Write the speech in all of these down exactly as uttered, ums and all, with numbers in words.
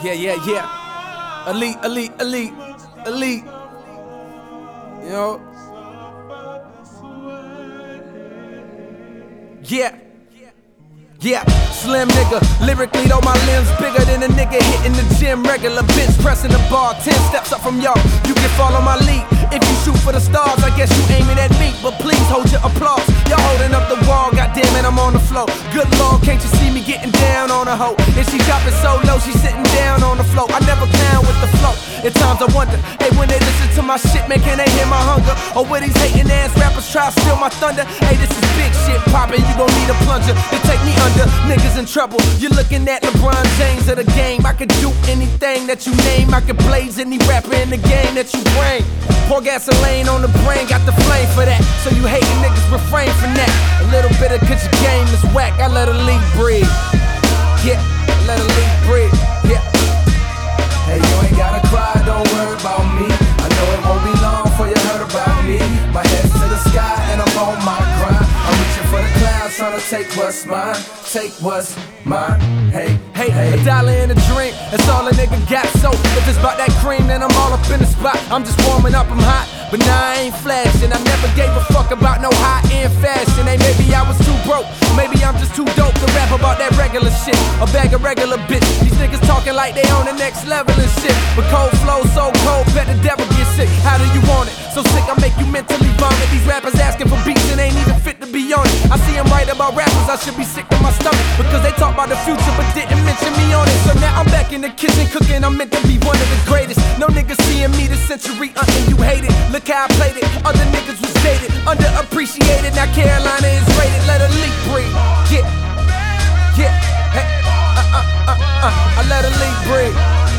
Yeah, yeah, yeah. Elite, elite, elite, elite. You know? Yeah. Yeah, slim nigga, lyrically though my limbs bigger than a nigga hitting the gym regular, bench pressing the bar, ten steps up from y'all, you can follow my lead. If you shoot for the stars, I guess you aiming at me, but please hold your applause. Y'all holding up the wall, goddamn it, I'm on the floor. Good Lord, can't you see me getting down on a hoe? And she dropping so low, she sitting down on the floor. I never clown with the flow. At times I wonder, hey, when they listen to my shit, man, can they hear my hunger? Or will these hating ass rappers try to steal my thunder? Hey, this is big shit poppin', you gon' need a plunger to take me under. Niggas in trouble, you're looking at LeBron James of the game. I could do anything that you name, I could blaze any rapper in the game that you bring. Pour gasoline on the brain, got the flame for that. So you hating niggas refrain from that. A little bit of cause your game is whack, I let a lead breathe. Yeah, let a lead breathe, yeah. Hey, you ain't gotta cry, don't worry about me. I know it won't be long before you heard about me. My head's to the sky and I'm on my grind. I'm reaching for the clouds, trying to take what's mine. Take what's mine, hey, hey, hey. A dollar in a drink, that's all a nigga got. So if it's about that cream, then I'm all up in the spot. I'm just warming up, I'm hot, but now I ain't flashing. I never gave a fuck about no high-end fashion. Hey, maybe I was too broke, maybe I'm just too dope to rap about that regular shit. A bag of regular bitch, these niggas talking like they on the next level and shit. But cold flow so cold, bet the devil get sick. How do you want it? So sick I make you mentally vomit. These rappers asking for beats and ain't even fit to be on it. I see them write about rappers, I should be sick to my stomach, because they talk about the future but didn't mention me on it. So now I'm back in the kitchen cooking, I'm meant to be one of the greatest. No niggas seeing me this century, uh-uh, you hate it. Look how I played it, other niggas was dated, underappreciated, now Carolina is rated. Let a leak breathe, yeah, yeah, hey, uh, uh, uh, uh, I let a leak breathe,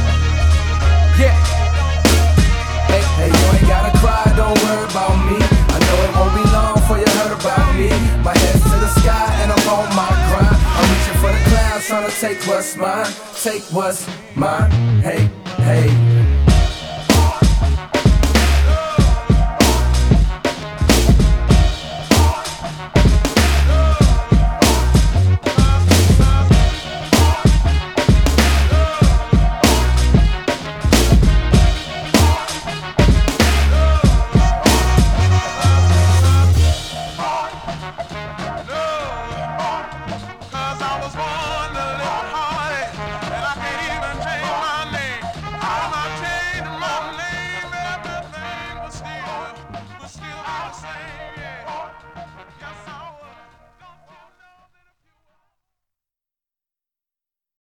yeah. Hey, hey, you ain't gotta cry, don't worry about me. I know it won't be long before you heard about me. My head's to the sky and I'm on my grind. I'm reaching for the clouds, trying to take what's mine. Take what's mine, hey, hey.